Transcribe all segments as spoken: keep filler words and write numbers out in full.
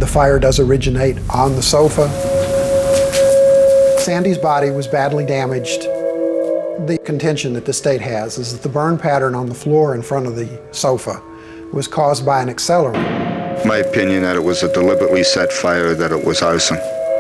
The fire does originate on the sofa. Sandy's body was badly damaged. The contention that the state has is that the burn pattern on the floor in front of the sofa was caused by an accelerant. My opinion that it was a deliberately set fire, that it was arson.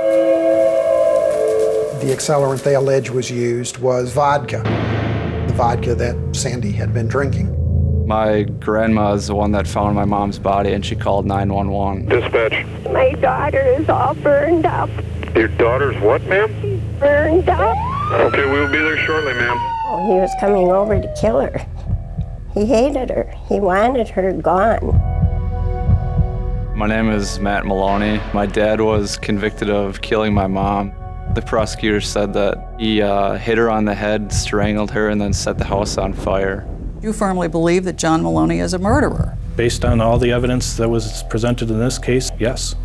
The accelerant they allege was used was vodka, the vodka that Sandy had been drinking. My grandma is the one that found my mom's body, and she called nine one one. Dispatch. My daughter is all burned up. Your daughter's what, ma'am? She's burned up. Okay, we'll be there shortly, ma'am. Oh, he was coming over to kill her. He hated her. He wanted her gone. My name is Matt Maloney. My dad was convicted of killing my mom. The prosecutor said that he uh, hit her on the head, strangled her, and then set the house on fire. You firmly believe that John Maloney is a murderer? Based on all the evidence that was presented in this case, yes.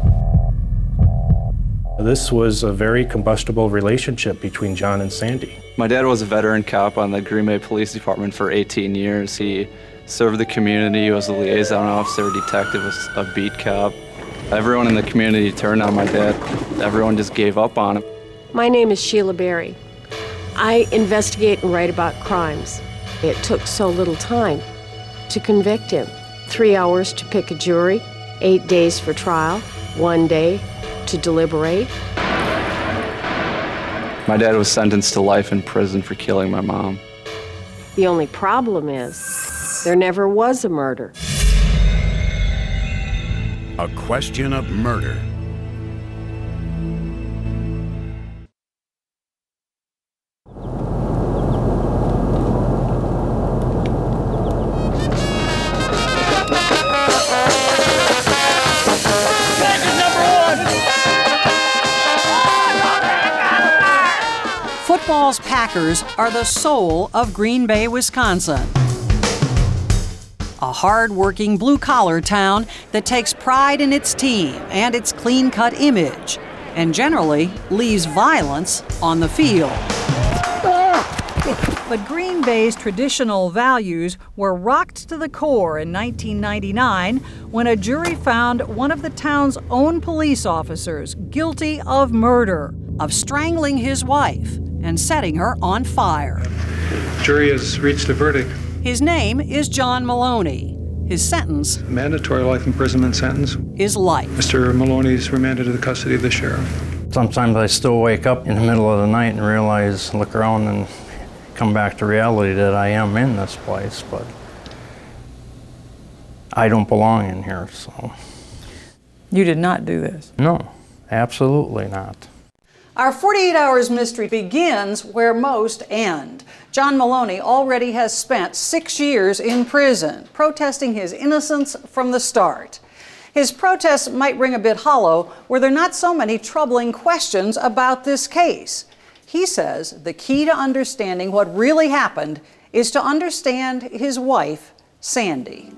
This was a very combustible relationship between John and Sandy. My dad was a veteran cop on the Green Bay Police Department for eighteen years. He served the community. He was a liaison officer, detective, a beat cop. Everyone in the community turned on my dad. Everyone just gave up on him. My name is Sheila Berry. I investigate and write about crimes. It took so little time to convict him. Three hours to pick a jury, eight days for trial, one day to deliberate. My dad was sentenced to life in prison for killing my mom. The only problem is there never was a murder. A question of murder. Football's Packers are the soul of Green Bay, Wisconsin. A hard-working, blue-collar town that takes pride in its team and its clean-cut image, and generally leaves violence on the field. But Green Bay's traditional values were rocked to the core in nineteen ninety-nine when a jury found one of the town's own police officers guilty of murder, of strangling his wife and setting her on fire. The jury has reached a verdict. His name is John Maloney. His sentence, Mandatory life imprisonment sentence, is life. Mister Maloney is remanded to the custody of the sheriff. Sometimes I still wake up in the middle of the night and realize, look around and come back to reality that I am in this place, but I don't belong in here, so. You did not do this? No, absolutely not. Our forty-eight hours mystery begins where most end. John Maloney already has spent six years in prison, protesting his innocence from the start. His protests might ring a bit hollow were there not so many troubling questions about this case. He says the key to understanding what really happened is to understand his wife, Sandy.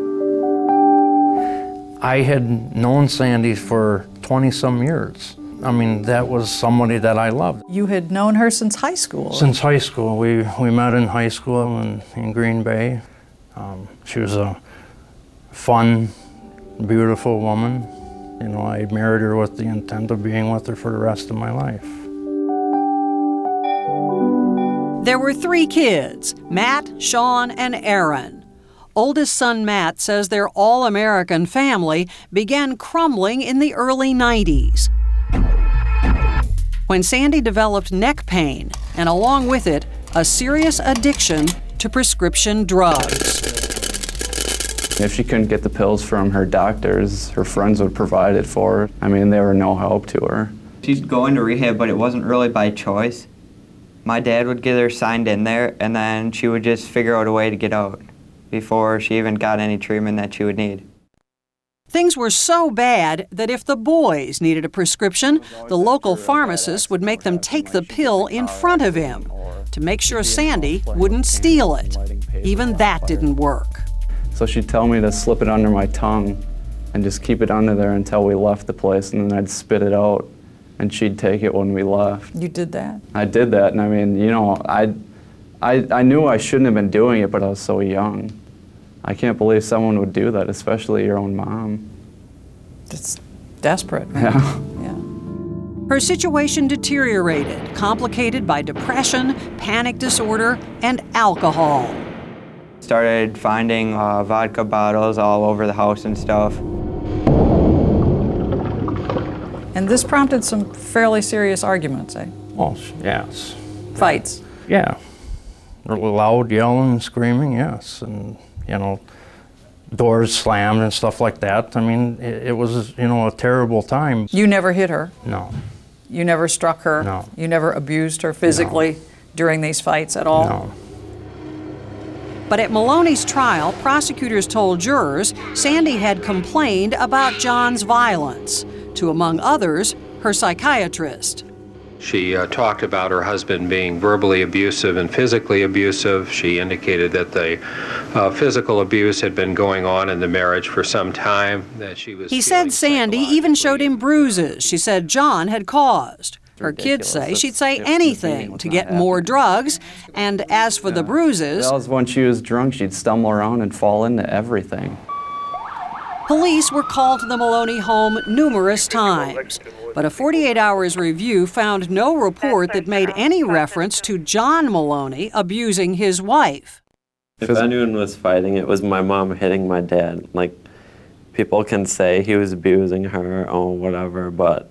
I had known Sandy for twenty-some years. I mean, that was somebody that I loved. You had known her since high school? Since high school. We, we met in high school in, in Green Bay. Um, she was a fun, beautiful woman. You know, I married her with the intent of being with her for the rest of my life. There were three kids, Matt, Sean, and Aaron. Oldest son Matt says their all-American family began crumbling in the early nineties. When Sandy developed neck pain, and along with it, a serious addiction to prescription drugs. If she couldn't get the pills from her doctors, her friends would provide it for her. I mean, they were no help to her. She's going to rehab, but it wasn't really by choice. My dad would get her signed in there, and then she would just figure out a way to get out before she even got any treatment that she would need. Things were so bad that if the boys needed a prescription, the local pharmacist would make them take the pill in front of him to make sure Sandy wouldn't steal it. Even that didn't work. So she'd tell me to slip it under my tongue and just keep it under there until we left the place, and then I'd spit it out, and she'd take it when we left. You did that? I did that, and I mean, you know, I, I, I knew I shouldn't have been doing it, but I was so young. I can't believe someone would do that, especially your own mom. That's desperate. Yeah. Yeah. Her situation deteriorated, complicated by depression, panic disorder, and alcohol. Started finding uh, vodka bottles all over the house and stuff. And this prompted some fairly serious arguments, eh? Oh, yes. Fights. Yeah. Loud yelling and screaming, yes. And, you know, doors slammed and stuff like that. I mean, it, it was, you know, a terrible time. You never hit her? No. You never struck her? No. You never abused her physically No. during these fights at all? No. But at Maloney's trial, prosecutors told jurors Sandy had complained about John's violence to, among others, her psychiatrist. She uh, talked about her husband being verbally abusive and physically abusive. She indicated that the uh, physical abuse had been going on in the marriage for some time, that she was... He said Sandy even showed him bruises she said John had caused. Her kids say she'd say anything to get more drugs, and as for the bruises... That was when she was drunk, she'd stumble around and fall into everything. Police were called to the Maloney home numerous times, but a forty-eight hours review found no report that made any reference to John Maloney abusing his wife. If anyone was fighting, it was my mom hitting my dad. Like, people can say he was abusing her or whatever, but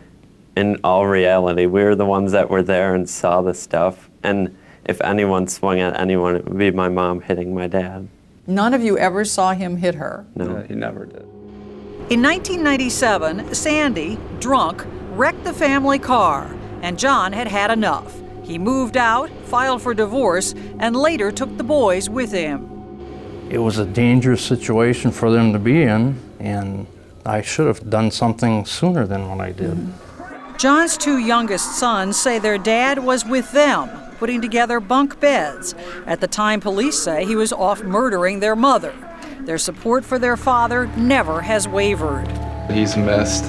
in all reality, we were the ones that were there and saw the stuff. And if anyone swung at anyone, it would be my mom hitting my dad. None of you ever saw him hit her? No. Yeah, he never did. In nineteen ninety-seven, Sandy, drunk, wrecked the family car, and John had had enough. He moved out, filed for divorce, and later took the boys with him. It was a dangerous situation for them to be in, and I should have done something sooner than what I did. Mm-hmm. John's two youngest sons say their dad was with them, putting together bunk beds. At the time, police say he was off murdering their mother. Their support for their father never has wavered. He's missed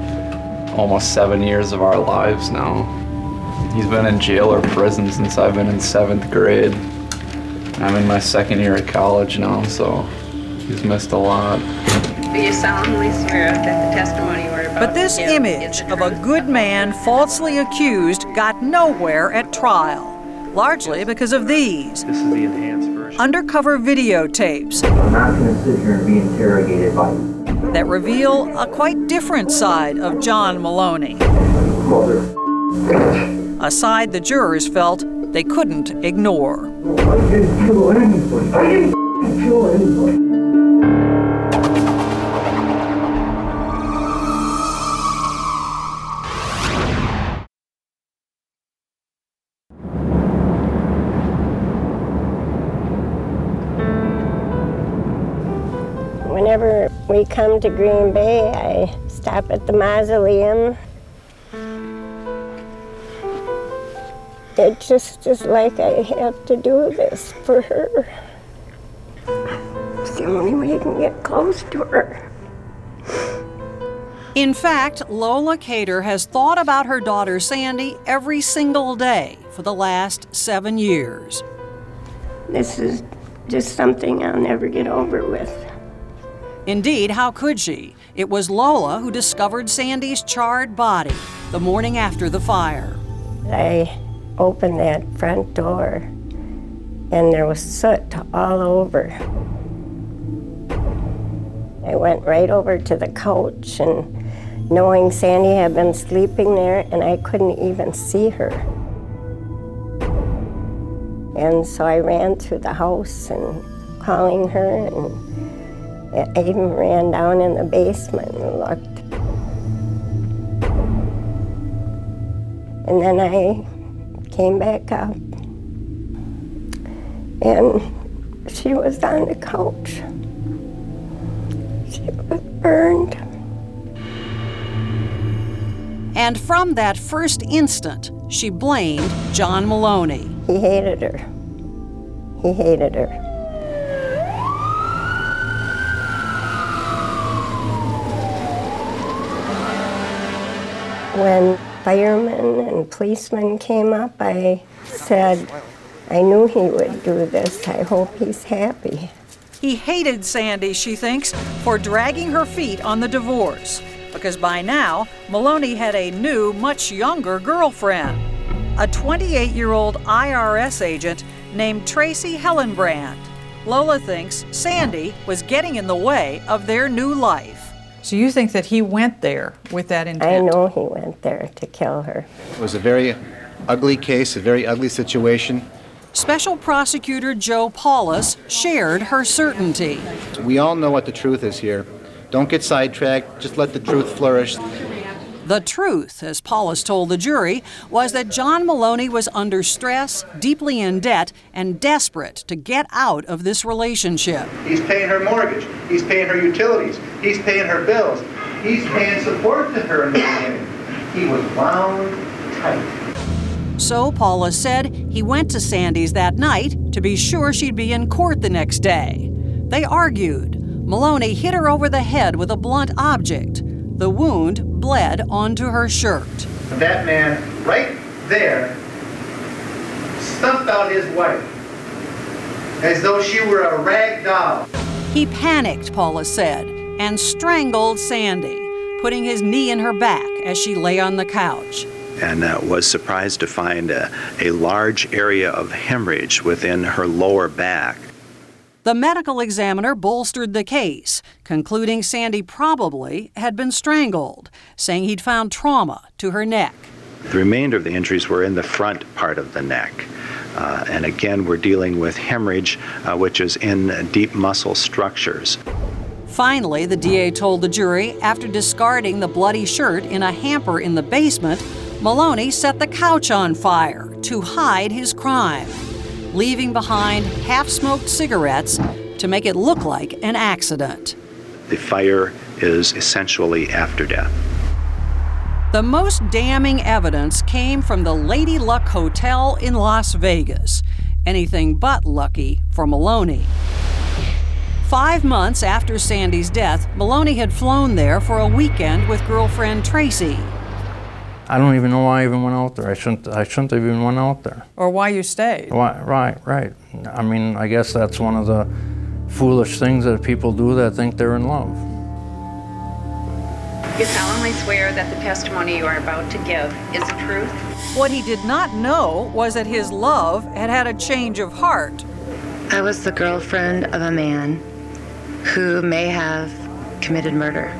almost seven years of our lives now. He's been in jail or prison since I've been in seventh grade. I'm in my second year at college now, so he's missed a lot. Do you solemnly swear that the testimony you are about But this to give image of a good man falsely accused got nowhere at trial, largely because of these. This is the enhanced version. Undercover videotapes I'm not going to sit here and be interrogated by you. that reveal a quite different side of John Maloney. Mother. A side the jurors felt they couldn't ignore. I didn't kill anybody. I didn't kill anybody. Whenever we come to Green Bay, I stop at the mausoleum. It just is like I have to do this for her. It's the only way I can get close to her. In fact, Lola Cater has thought about her daughter Sandy every single day for the last seven years. This is just something I'll never get over with. Indeed, how could she? It was Lola who discovered Sandy's charred body the morning after the fire. I opened that front door and there was soot all over. I went right over to the couch, and knowing Sandy had been sleeping there and I couldn't even see her. And so I ran through the house and calling her, and I even ran down in the basement and looked. And then I came back up, and she was on the couch. She was burned. And from that first instant, she blamed John Maloney. He hated her. He hated her. When firemen and policemen came up, I said, I knew he would do this. I hope he's happy. He hated Sandy, she thinks, for dragging her feet on the divorce. because by now, Maloney had a new, much younger girlfriend, a twenty-eight-year-old I R S agent named Tracy Hellenbrand. Lola thinks Sandy was getting in the way of their new life. So you think that he went there with that intent? I know he went there to kill her. It was a very ugly case, a very ugly situation. Special Prosecutor Joe Paulus shared her certainty. We all know what the truth is here. Don't get sidetracked, just let the truth flourish. The truth, as Paulus told the jury, was that John Maloney was under stress, deeply in debt, and desperate to get out of this relationship. He's paying her mortgage, he's paying her utilities, he's paying her bills, he's paying support to her in the beginning. He was wound tight. So Paulus said he went to Sandy's that night to be sure she'd be in court the next day. They argued. Maloney hit her over the head with a blunt object. The wound bled onto her shirt. That man right there stumped out his wife as though she were a rag doll. He panicked, Paulus said, and strangled Sandy, putting his knee in her back as she lay on the couch. And uh, was surprised to find a, a large area of hemorrhage within her lower back. The medical examiner bolstered the case, concluding Sandy probably had been strangled, saying he'd found trauma to her neck. The remainder of the injuries were in the front part of the neck. Uh, and again, we're dealing with hemorrhage, uh, which is in deep muscle structures. Finally, the D A told the jury, after discarding the bloody shirt in a hamper in the basement, Maloney set the couch on fire to hide his crime, leaving behind half-smoked cigarettes to make it look like an accident. The fire is essentially after death. The most damning evidence came from the Lady Luck Hotel in Las Vegas. Anything but lucky for Maloney. Five months after Sandy's death, Maloney had flown there for a weekend with girlfriend Tracy. I don't even know why I even went out there. I shouldn't, I shouldn't have even went out there. Or why you stayed. Why, right, right. I mean, I guess that's one of the foolish things that people do that think they're in love. You solemnly swear that the testimony you are about to give is the truth? What he did not know was that his love had had a change of heart. I was the girlfriend of a man who may have committed murder.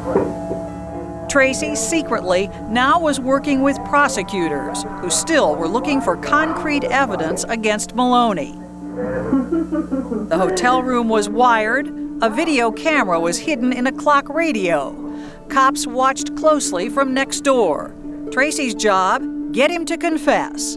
Tracy secretly now was working with prosecutors who still were looking for concrete evidence against Maloney. The hotel room was wired. A video camera was hidden in a clock radio. Cops watched closely from next door. Tracy's job, get him to confess.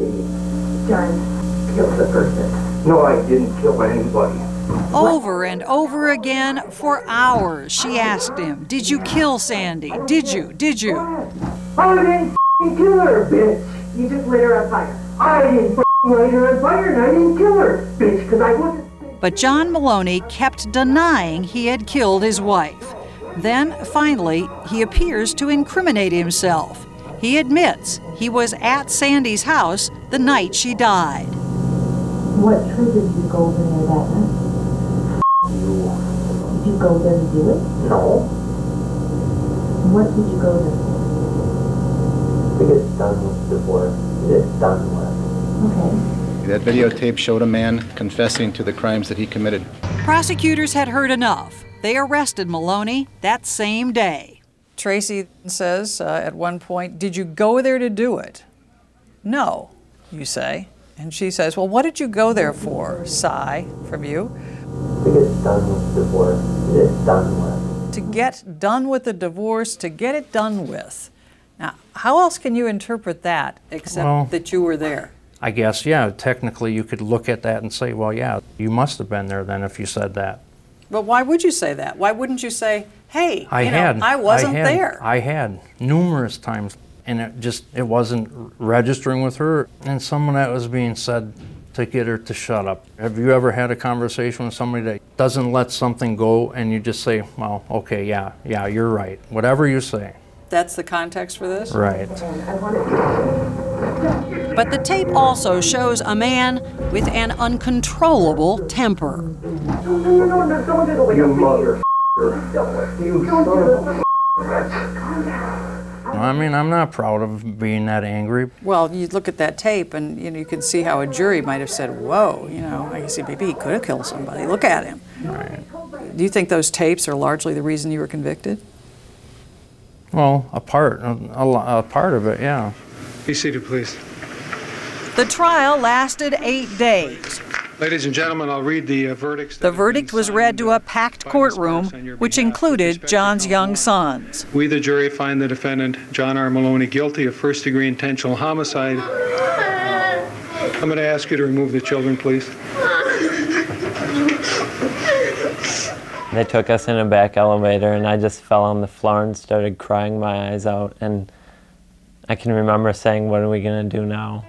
John killed the person. No, I didn't kill anybody. Over and over again for hours, she asked him, did you kill Sandy? Did you? Did you? I didn't f***ing kill her, bitch. You just lit her on fire. I didn't f***ing light her on fire and I didn't kill her, bitch, because I wasn't. But John Maloney kept denying he had killed his wife. Then, finally, he appears to incriminate himself. He admits he was at Sandy's house the night she died. What tree did you go over there that night? Did you go there to do it? No. What did you go there for? To get done with the work. It's done with. Okay. That videotape showed a man confessing to the crimes that he committed. Prosecutors had heard enough. They arrested Maloney that same day. Tracy says uh, at one point, did you go there to do it? No, you say. And she says, well, what did you go there for? Sigh from you. To get done with the divorce. It's done with. To get done with the divorce, to get it done with. Now, how else can you interpret that except well, that you were there? I guess, yeah, technically you could look at that and say, well, yeah, you must have been there then if you said that. But why would you say that? Why wouldn't you say, hey, I you had, know, I wasn't I had, there? I had numerous times, and it just, it wasn't registering with her. And some of that was being said to get her to shut up. Have you ever had a conversation with somebody that doesn't let something go and you just say, well, okay, yeah, yeah, you're right, whatever you say. That's the context for this? Right. But the tape also shows a man with an uncontrollable temper. No, no, no, don't do it. You mother. You son of a. I mean, I'm not proud of being that angry. Well, you look at that tape and you know you can see how a jury might have said, whoa, you know, I guess maybe he could have killed somebody. Look at him. Right. Do you think those tapes are largely the reason you were convicted? Well, a part, a, a, a part of it, yeah. Be seated, please. The trial lasted eight days. Ladies and gentlemen, I'll read the uh, verdicts. The verdict was read to a packed courtroom, which included John's young sons. We, the jury, find the defendant, John R. Maloney, guilty of first-degree intentional homicide. I'm going to ask you to remove the children, please. They took us in a back elevator, and I just fell on the floor and started crying my eyes out. And I can remember saying, what are we going to do now?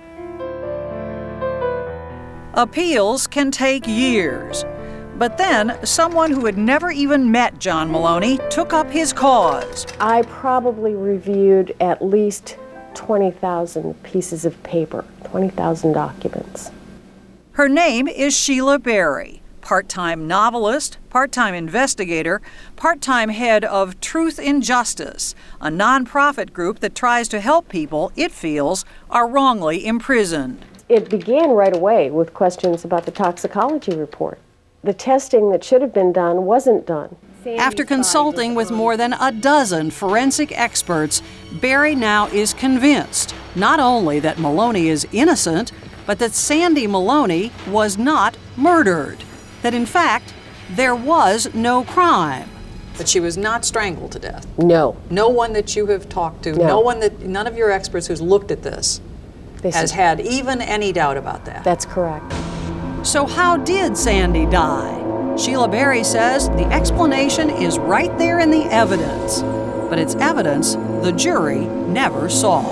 Appeals can take years. But then, someone who had never even met John Maloney took up his cause. I probably reviewed at least twenty thousand pieces of paper, twenty thousand documents. Her name is Sheila Berry, part-time novelist, part-time investigator, part-time head of Truth in Justice, a nonprofit group that tries to help people it feels are wrongly imprisoned. It began right away with questions about the toxicology report. The testing that should have been done wasn't done. After consulting with more than a dozen forensic experts, Berry now is convinced not only that Maloney is innocent, but that Sandy Maloney was not murdered. That in fact, there was no crime. But she was not strangled to death. No. No one that you have talked to, No. no one that, none of your experts who's looked at this This has is- had even any doubt about that. That's correct. So how did Sandy die? Sheila Berry says the explanation is right there in the evidence. But it's evidence the jury never saw.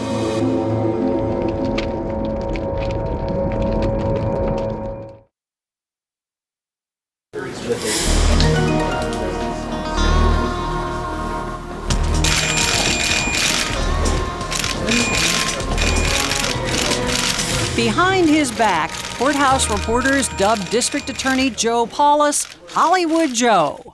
Behind his back, courthouse reporters dubbed District Attorney Joe Paulus Hollywood Joe.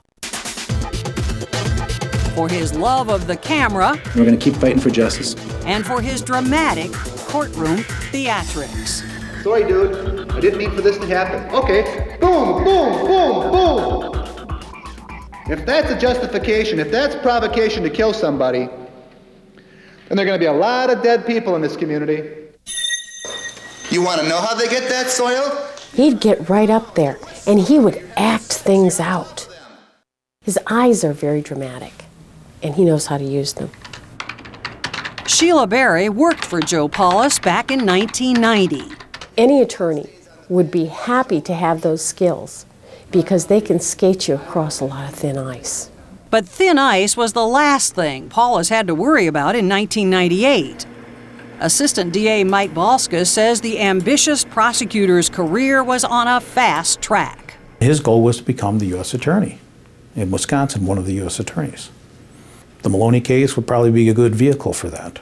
For his love of the camera We're going to keep fighting for justice. and for his dramatic courtroom theatrics. Sorry, dude. I didn't mean for this to happen. Okay. Boom, boom, boom, boom. If that's a justification, if that's provocation to kill somebody, then there are going to be a lot of dead people in this community. You want to know how they get that soil? He'd get right up there and he would act things out. His eyes are very dramatic and he knows how to use them. Sheila Berry worked for Joe Paulus back in nineteen ninety. Any attorney would be happy to have those skills because they can skate you across a lot of thin ice. But thin ice was the last thing Paulus had to worry about in nineteen ninety-eight. Assistant D A Mike Balska says the ambitious prosecutor's career was on a fast track. His goal was to become the U S attorney in Wisconsin, one of the U S attorneys. The Maloney case would probably be a good vehicle for that.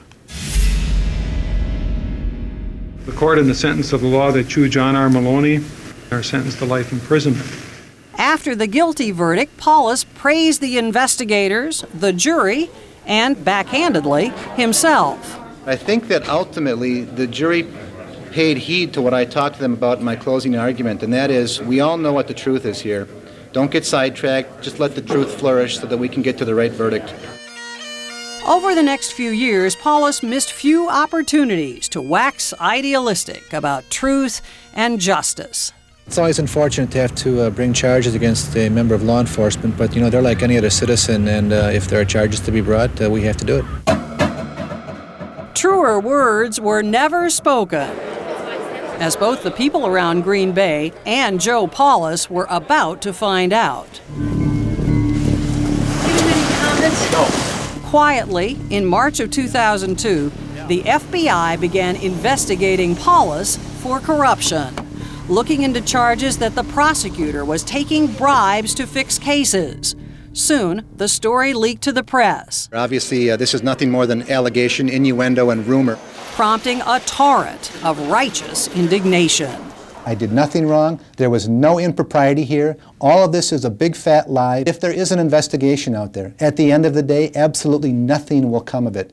The court, in the sentence of the law that you, John R. Maloney, are sentenced to life imprisonment. After the guilty verdict, Paulus praised the investigators, the jury, and backhandedly, himself. I think that ultimately the jury paid heed to what I talked to them about in my closing argument, and that is, we all know what the truth is here. Don't get sidetracked, just let the truth flourish so that we can get to the right verdict. Over the next few years, Paulus missed few opportunities to wax idealistic about truth and justice. It's always unfortunate to have to uh, bring charges against a member of law enforcement, but you know, they're like any other citizen, and uh, if there are charges to be brought, uh, we have to do it. Truer words were never spoken, as both the people around Green Bay and Joe Paulus were about to find out. Quietly, in March of two thousand two, the F B I began investigating Paulus for corruption, looking into charges that the prosecutor was taking bribes to fix cases. Soon, the story leaked to the press, Obviously, uh, this is nothing more than allegation, innuendo, and rumor. prompting a torrent of righteous indignation. I did nothing wrong. There was no impropriety here. All of this is a big fat lie. If there is an investigation out there, at the end of the day, absolutely nothing will come of it.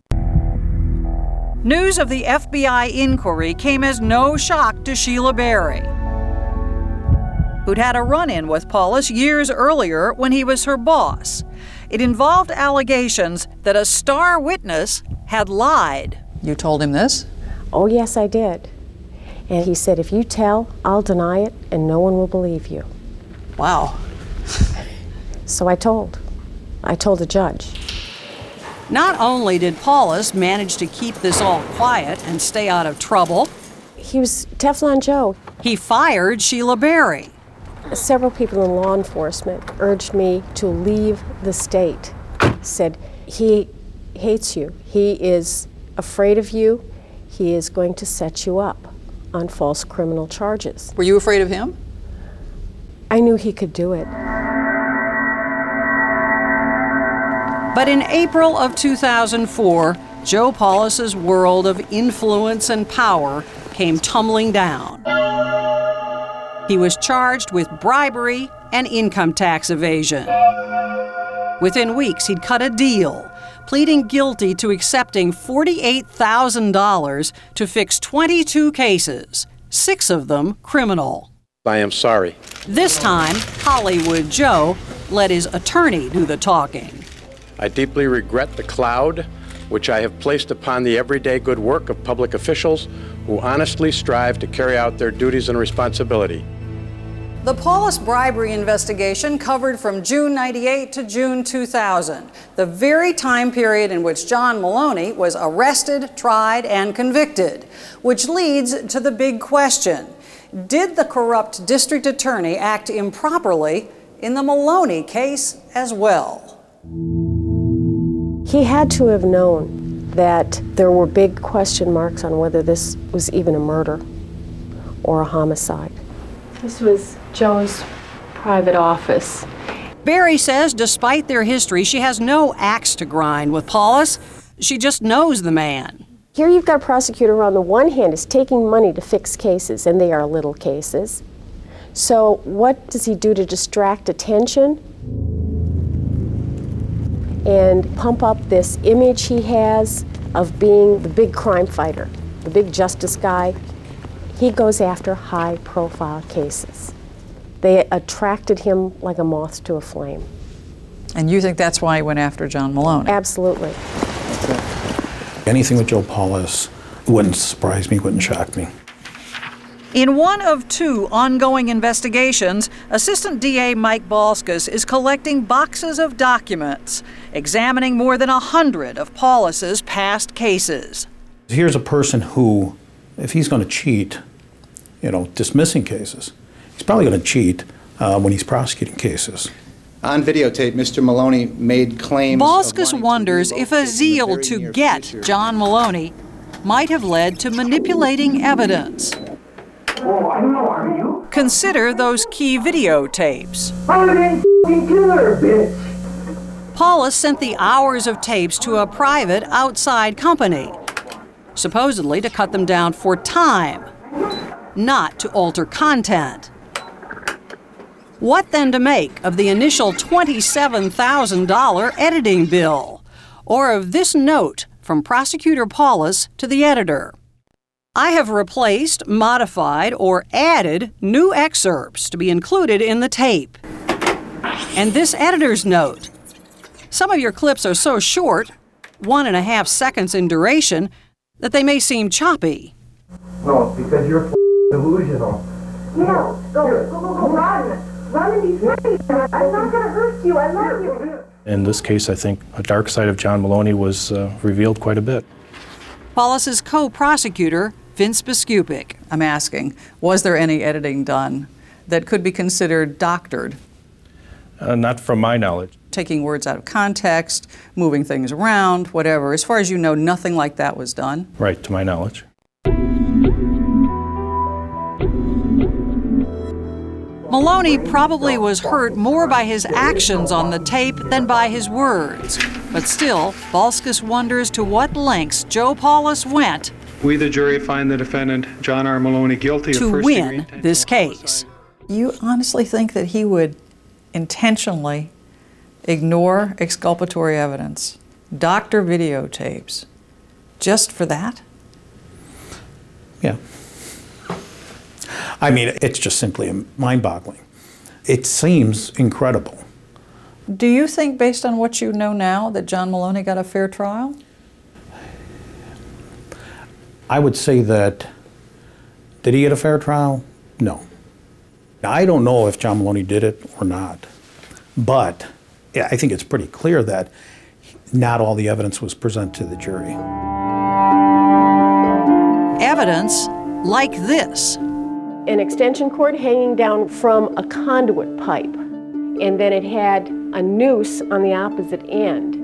News of the F B I inquiry came as no shock to Sheila Berry, who'd had a run-in with Paulus years earlier when he was her boss. It involved allegations that a star witness had lied. You told him this? Oh, yes, I did. And he said, if you tell, I'll deny it, and no one will believe you. Wow. So I told. I told the judge. Not only did Paulus manage to keep this all quiet and stay out of trouble, he was Teflon Joe. He fired Sheila Berry. Several people in law enforcement urged me to leave the state. Said, he hates you. He is afraid of you. He is going to set you up on false criminal charges. Were you afraid of him? I knew he could do it. But in April of two thousand four, Joe Paulus's world of influence and power came tumbling down. He was charged with bribery and income tax evasion. Within weeks, he'd cut a deal, pleading guilty to accepting forty-eight thousand dollars to fix twenty-two cases, six of them criminal. I am sorry. This time, Hollywood Joe let his attorney do the talking. I deeply regret the cloud which I have placed upon the everyday good work of public officials who honestly strive to carry out their duties and responsibility. The Paulus bribery investigation covered from June ninety-eight to June two thousand, the very time period in which John Maloney was arrested, tried, and convicted, which leads to the big question. Did the corrupt district attorney act improperly in the Maloney case as well? He had to have known that there were big question marks on whether this was even a murder or a homicide. This was Joe's private office. Berry says despite their history, she has no axe to grind with Paulus. She just knows the man. Here you've got a prosecutor on the one hand is taking money to fix cases, and they are little cases. So what does he do to distract attention and pump up this image he has of being the big crime fighter, the big justice guy? He goes after high-profile cases. They attracted him like a moth to a flame. And you think that's why he went after John Maloney? Absolutely. Anything with Joe Paulus wouldn't surprise me, wouldn't shock me. In one of two ongoing investigations, Assistant D A Mike Balskis is collecting boxes of documents, examining more than a hundred of Paulus's past cases. Here's a person who, if he's going to cheat, you know, dismissing cases, he's probably going to cheat uh, when he's prosecuting cases. On videotape, Mister Maloney made claims. Balskis wonders if a zeal to get future. John Maloney might have led to manipulating evidence. Oh, I know, are you? Consider those key videotapes. I didn't f***ing kill her, bitch. Paulus sent the hours of tapes to a private outside company, supposedly to cut them down for time, not to alter content. What then to make of the initial twenty-seven thousand dollars editing bill, or of this note from Prosecutor Paulus to the editor? I have replaced, modified, or added new excerpts to be included in the tape. And this editor's note. Some of your clips are so short, one and a half seconds in duration, that they may seem choppy. No, because you're f- delusional. No, go, go, go, go, run. Run and be free. I'm not going to hurt you. I love you. In this case, I think a dark side of John Maloney was uh, revealed quite a bit. Paulus's co-prosecutor, Vince Biskupik. I'm asking, was there any editing done that could be considered doctored? Uh, not from my knowledge. Taking words out of context, moving things around, whatever. As far as you know, nothing like that was done? Right, to my knowledge. Maloney probably was hurt more by his actions on the tape than by his words. But still, Balskis wonders to what lengths Joe Paulus went We, the jury, find the defendant, John R. Maloney, guilty of To first degree win this case. You honestly think that he would intentionally ignore exculpatory evidence, doctor videotapes, just for that? Yeah. I mean, it's just simply mind-boggling. It seems incredible. Do you think, based on what you know now, that John Maloney got a fair trial? I would say that, did he get a fair trial? No. I don't know if John Maloney did it or not, but yeah, I think it's pretty clear that not all the evidence was presented to the jury. Evidence like this. An extension cord hanging down from a conduit pipe, and then it had a noose on the opposite end.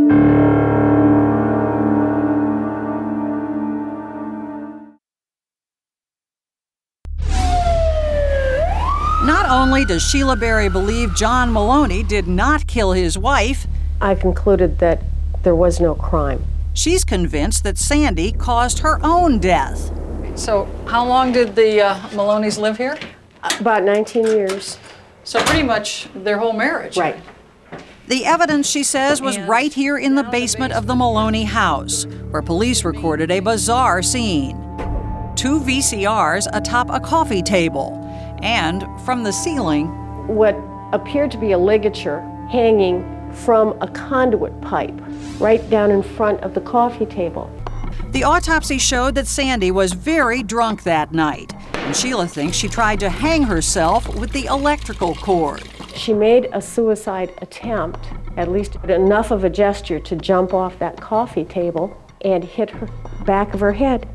Not only does Sheila Berry believe John Maloney did not kill his wife, I concluded that there was no crime. She's convinced that Sandy caused her own death. So how long did the uh, Maloneys live here? About nineteen years. So pretty much their whole marriage. Right. The evidence, she says, was right here in the basement of the Maloney house, where police recorded a bizarre scene. Two V C Rs atop a coffee table, and from the ceiling, what appeared to be a ligature hanging from a conduit pipe right down in front of the coffee table. The autopsy showed that Sandy was very drunk that night, and Sheila thinks she tried to hang herself with the electrical cord. She made a suicide attempt, at least enough of a gesture to jump off that coffee table and hit her back of her head.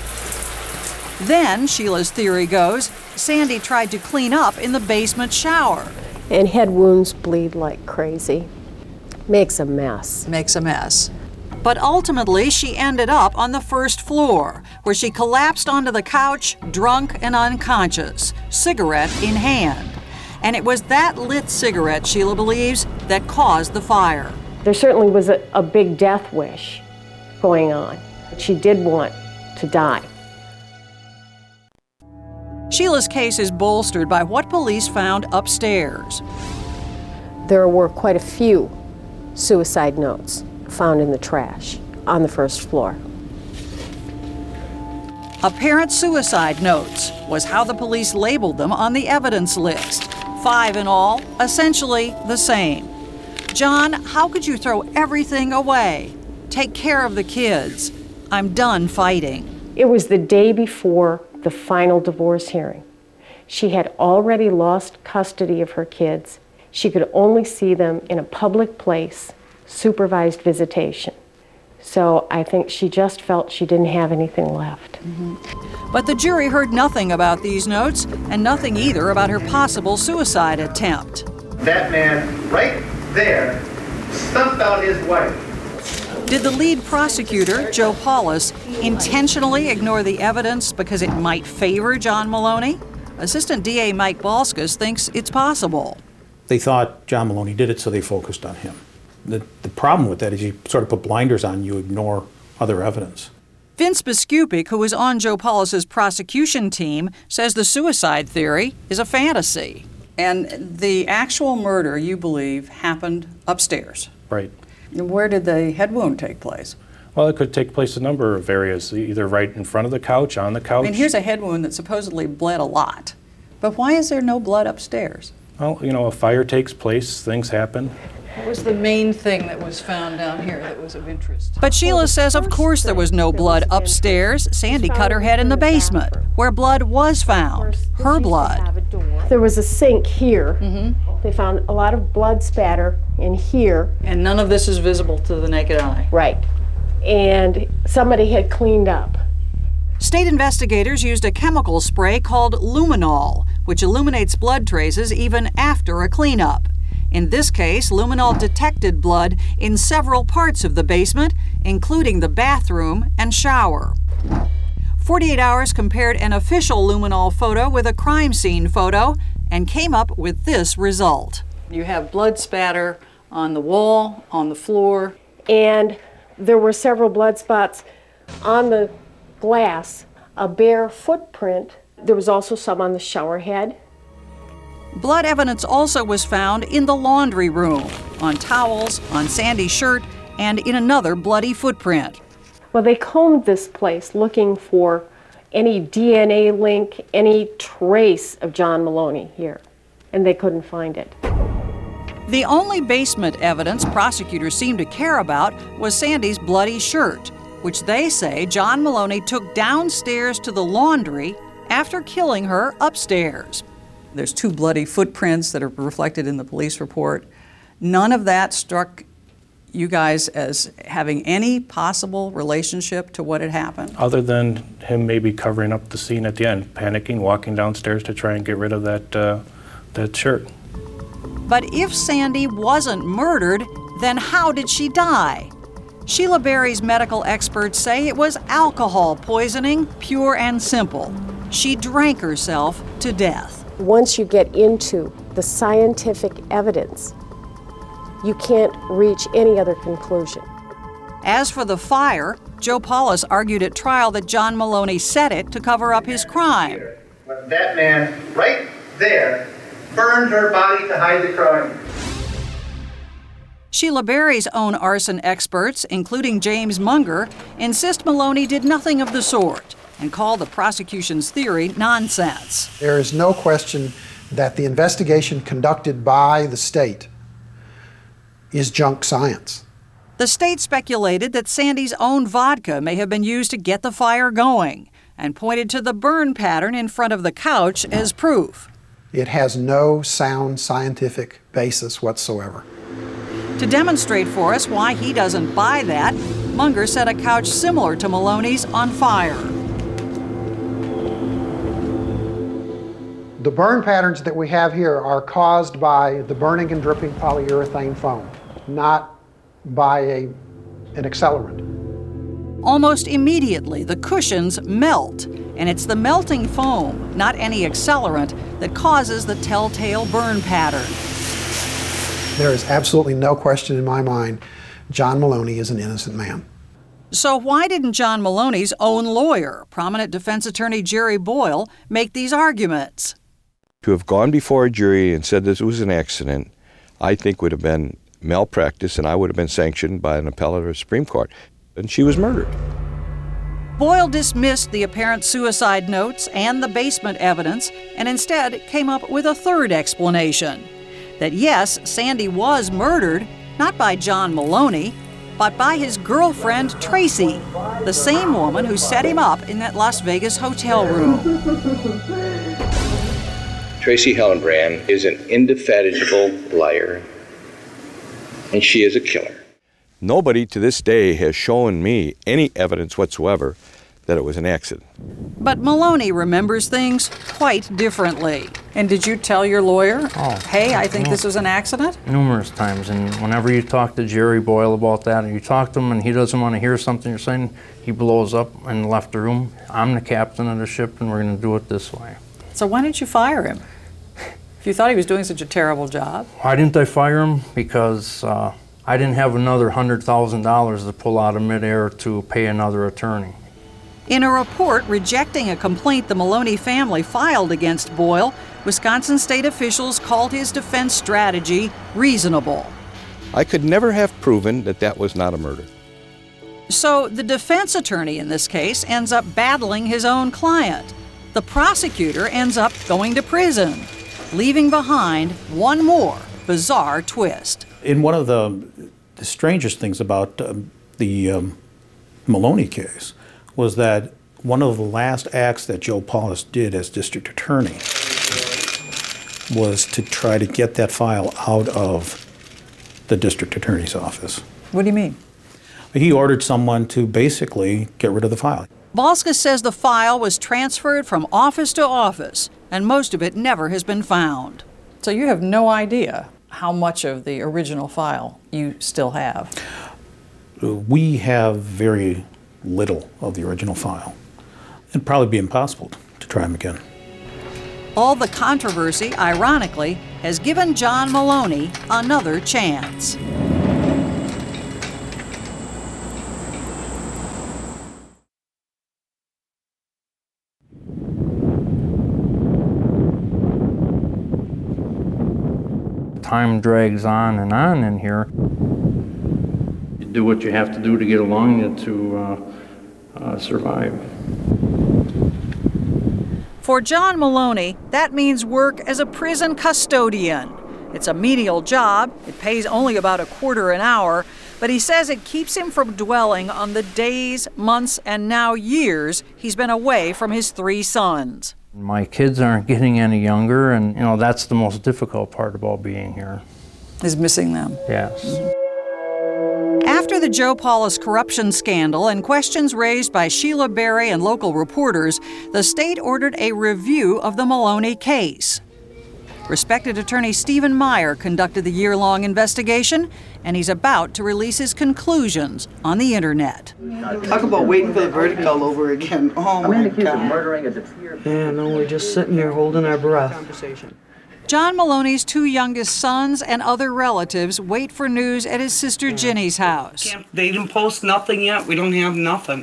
Then, Sheila's theory goes, Sandy tried to clean up in the basement shower. And head wounds bleed like crazy. Makes a mess. Makes a mess. But ultimately, she ended up on the first floor, where she collapsed onto the couch, drunk and unconscious, cigarette in hand. And it was that lit cigarette, Sheila believes, that caused the fire. There certainly was a, a big death wish going on. She did want to die. Sheila's case is bolstered by what police found upstairs. There were quite a few suicide notes found in the trash on the first floor. Apparent suicide notes was how the police labeled them on the evidence list. Five in all, essentially the same. John, how could you throw everything away? Take care of the kids. I'm done fighting. It was the day before the final divorce hearing. She had already lost custody of her kids. She could only see them in a public place, supervised visitation. So I think she just felt she didn't have anything left. Mm-hmm. But the jury heard nothing about these notes, and nothing either about her possible suicide attempt. That man right there stumped out his wife. Did the lead prosecutor, Joe Paulus, intentionally ignore the evidence because it might favor John Maloney? Assistant D A Mike Balskas thinks it's possible. They thought John Maloney did it, so they focused on him. The, the problem with that is you sort of put blinders on, you ignore other evidence. Vince Biskupic, who was on Joe Paulus's prosecution team, says the suicide theory is a fantasy. And the actual murder, you believe, happened upstairs. Right. Where did the head wound take place? Well, it could take place in a number of areas, either right in front of the couch, on the couch. I mean, here's a head wound that supposedly bled a lot. But why is there no blood upstairs? Well, you know, a fire takes place, things happen. What was the main thing that was found down here that was of interest? But Sheila says, of course, there was no blood upstairs. Sandy cut her head in the basement, where blood was found, her blood. There was a sink here. Mm-hmm. They found a lot of blood spatter in here. And none of this is visible to the naked eye. Right. And somebody had cleaned up. State investigators used a chemical spray called luminol, which illuminates blood traces even after a cleanup. In this case, luminol detected blood in several parts of the basement, including the bathroom and shower. forty-eight hours compared an official luminol photo with a crime scene photo and came up with this result. You have blood spatter on the wall, on the floor. And there were several blood spots on the glass a bare footprint. There was also some on the shower head. Blood evidence also was found in the laundry room, on towels, on Sandy's shirt, and in another bloody footprint. Well, they combed this place looking for any D N A link, any trace of John Maloney here, and they couldn't find it. The only basement evidence prosecutors seemed to care about was Sandy's bloody shirt, which they say John Maloney took downstairs to the laundry after killing her upstairs. There's two bloody footprints that are reflected in the police report. None of that struck you guys as having any possible relationship to what had happened? Other than him maybe covering up the scene at the end, panicking, walking downstairs to try and get rid of that, uh, that shirt. But if Sandy wasn't murdered, then how did she die? Sheila Berry's medical experts say it was alcohol poisoning, pure and simple. She drank herself to death. Once you get into the scientific evidence, you can't reach any other conclusion. As for the fire, Joe Paulus argued at trial that John Maloney set it to cover up his crime. That man right there burned her body to hide the crime. Sheila Berry's own arson experts, including James Munger, insist Maloney did nothing of the sort and call the prosecution's theory nonsense. There is no question that the investigation conducted by the state is junk science. The state speculated that Sandy's own vodka may have been used to get the fire going and pointed to the burn pattern in front of the couch as proof. It has no sound scientific basis whatsoever. To demonstrate for us why he doesn't buy that, Munger set a couch similar to Maloney's on fire. The burn patterns that we have here are caused by the burning and dripping polyurethane foam, not by a, an accelerant. Almost immediately, the cushions melt, and it's the melting foam, not any accelerant, that causes the telltale burn pattern. There is absolutely no question in my mind, John Maloney is an innocent man. So why didn't John Maloney's own lawyer, prominent defense attorney Jerry Boyle, make these arguments? To have gone before a jury and said this was an accident, I think would have been malpractice, and I would have been sanctioned by an appellate or Supreme Court. And she was murdered. Boyle dismissed the apparent suicide notes and the basement evidence and instead came up with a third explanation. That yes, Sandy was murdered, not by John Maloney, but by his girlfriend, Tracy, the same woman who set him up in that Las Vegas hotel room. Tracy Hillenbrand is an indefatigable liar, and she is a killer. Nobody to this day has shown me any evidence whatsoever that it was an accident. But Maloney remembers things quite differently. And did you tell your lawyer, oh, hey, I think well, this was an accident? Numerous times, and whenever you talk to Jerry Boyle about that, and you talk to him and he doesn't want to hear something you're saying, he blows up and left the room. I'm the captain of the ship and we're going to do it this way. So why didn't you fire him? If you thought he was doing such a terrible job? Why didn't I fire him? Because uh, I didn't have another one hundred thousand dollars to pull out of midair to pay another attorney. In a report rejecting a complaint the Maloney family filed against Boyle, Wisconsin state officials called his defense strategy reasonable. I could never have proven that that was not a murder. So the defense attorney in this case ends up battling his own client. The prosecutor ends up going to prison, leaving behind one more bizarre twist. In one of the, the strangest things about um, the um, Maloney case was that one of the last acts that Joe Paulus did as district attorney was to try to get that file out of the district attorney's office. What do you mean? He ordered someone to basically get rid of the file. Valska says the file was transferred from office to office, and most of it never has been found. So you have no idea how much of the original file you still have? We have very little of the original file. It'd probably be impossible to try them again. All the controversy, ironically, has given John Maloney another chance. time drags on and on in here. You do what you have to do to get along to uh, uh, survive. For John Maloney, that means work as a prison custodian. It's a menial job. It pays only about a quarter an hour, but he says it keeps him from dwelling on the days, months, and now years he's been away from his three sons. My kids aren't getting any younger, and you know that's the most difficult part about being here. Is missing them. Yes. After the Joe Paulus corruption scandal and questions raised by Sheila Berry and local reporters, the state ordered a review of the Maloney case. Respected attorney Stephen Meyer conducted the year-long investigation, and he's about to release his conclusions on the internet. Talk about waiting for the verdict all over again. Oh my God. Yeah, no, we're just sitting here holding our breath. John Maloney's two youngest sons and other relatives wait for news at his sister Ginny's house. They didn't post nothing yet. We don't have nothing.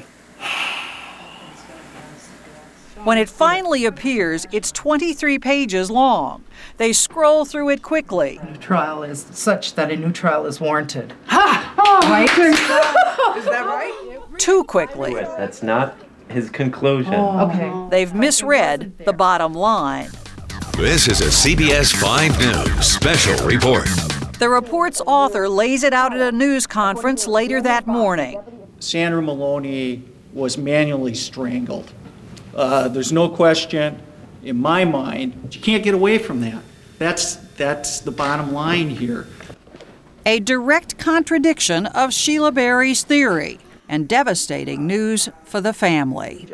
When it finally appears, it's twenty-three pages long. They scroll through it quickly. The trial is such that a new trial is warranted. Ha! Oh, right? Is that right? Too quickly. That's not his conclusion. Oh, okay. They've misread the bottom line. This is a C B S five News special report. The report's author lays it out at a news conference later that morning. Sandra Maloney was manually strangled. Uh, there's no question in my mind, you can't get away from that. That's, that's the bottom line here. A direct contradiction of Sheila Berry's theory and devastating news for the family.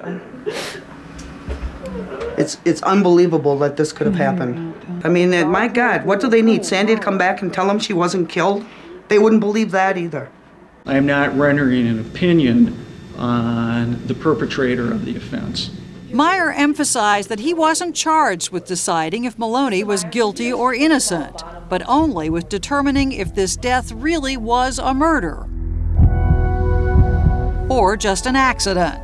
It's, it's unbelievable that this could have happened. I mean, uh, my God, what do they need? Sandy to come back and tell them she wasn't killed? They wouldn't believe that either. I am not rendering an opinion on the perpetrator of the offense. Meyer emphasized that he wasn't charged with deciding if Maloney was guilty or innocent, but only with determining if this death really was a murder or just an accident.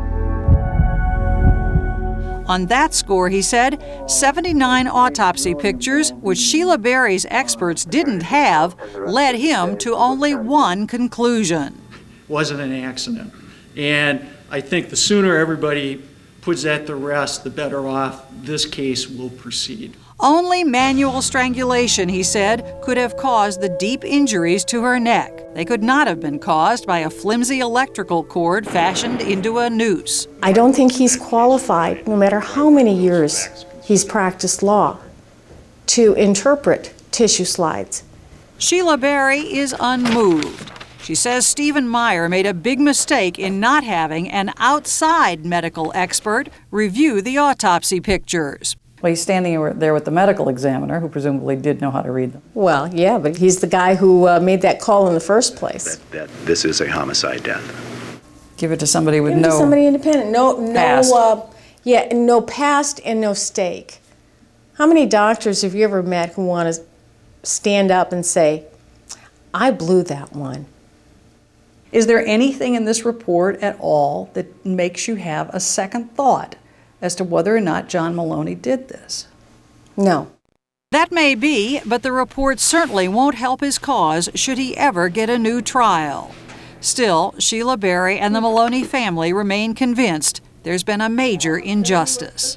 On that score, he said, seventy-nine autopsy pictures, which Sheila Berry's experts didn't have, led him to only one conclusion. Wasn't an accident. And I think the sooner everybody puts that to rest, the better off this case will proceed. Only manual strangulation, he said, could have caused the deep injuries to her neck. They could not have been caused by a flimsy electrical cord fashioned into a noose. I don't think he's qualified, no matter how many years he's practiced law, to interpret tissue slides. Sheila Berry is unmoved. She says Stephen Meyer made a big mistake in not having an outside medical expert review the autopsy pictures. Well, he's standing there with the medical examiner, who presumably did know how to read them. Well, yeah, but he's the guy who uh, made that call in the first place. That, that this is a homicide death. Give it to somebody with Give it no to somebody independent. No, no, past. Uh, yeah, no past and no stake. How many doctors have you ever met who want to stand up and say, I blew that one? Is there anything in this report at all that makes you have a second thought as to whether or not John Maloney did this? No. That may be, but the report certainly won't help his cause should he ever get a new trial. Still, Sheila Berry and the Maloney family remain convinced there's been a major injustice.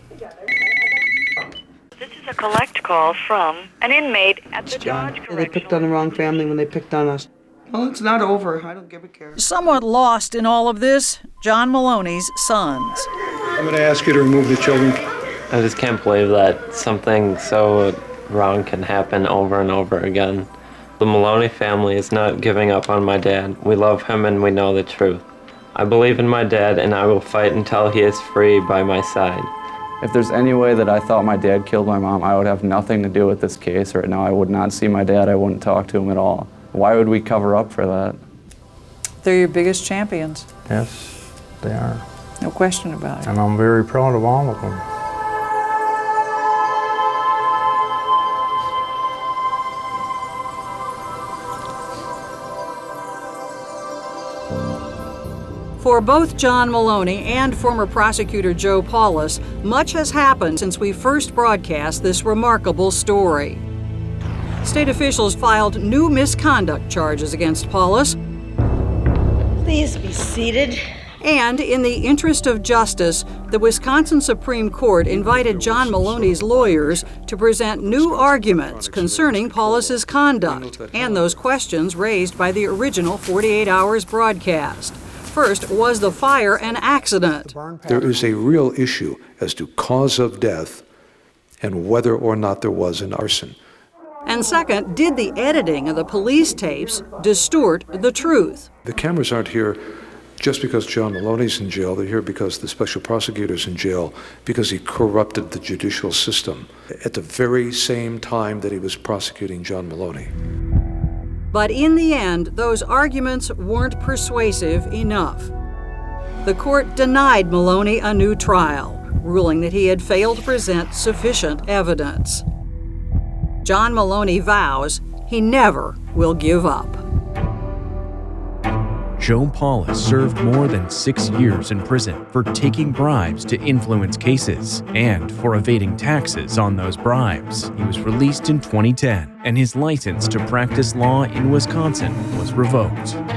This is a collect call from an inmate at the Dodge Correctional. They picked on the wrong family when they picked on us. Well, it's not over. I don't give a care. Somewhat lost in all of this, John Maloney's sons. I'm going to ask you to remove the children. I just can't believe that something so wrong can happen over and over again. The Maloney family is not giving up on my dad. We love him and we know the truth. I believe in my dad and I will fight until he is free by my side. If there's any way that I thought my dad killed my mom, I would have nothing to do with this case right now. I would not see my dad. I wouldn't talk to him at all. Why would we cover up for that? They're your biggest champions. Yes, they are. No question about it. And I'm very proud of all of them. For both John Maloney and former prosecutor Joe Paulus, much has happened since we first broadcast this remarkable story. State officials filed new misconduct charges against Paulus. Please be seated. And in the interest of justice, the Wisconsin Supreme Court invited John Maloney's lawyers to present new arguments concerning Paulus's conduct and those questions raised by the original forty-eight hours broadcast. First, was the fire an accident? There is a real issue as to cause of death and whether or not there was an arson. And second, did the editing of the police tapes distort the truth? The cameras aren't here just because John Maloney's in jail. They're here because the special prosecutor's in jail, because he corrupted the judicial system at the very same time that he was prosecuting John Maloney. But in the end, those arguments weren't persuasive enough. The court denied Maloney a new trial, ruling that he had failed to present sufficient evidence. John Maloney vows he never will give up. Joe Paulus served more than six years in prison for taking bribes to influence cases and for evading taxes on those bribes. He was released in twenty ten, and his license to practice law in Wisconsin was revoked.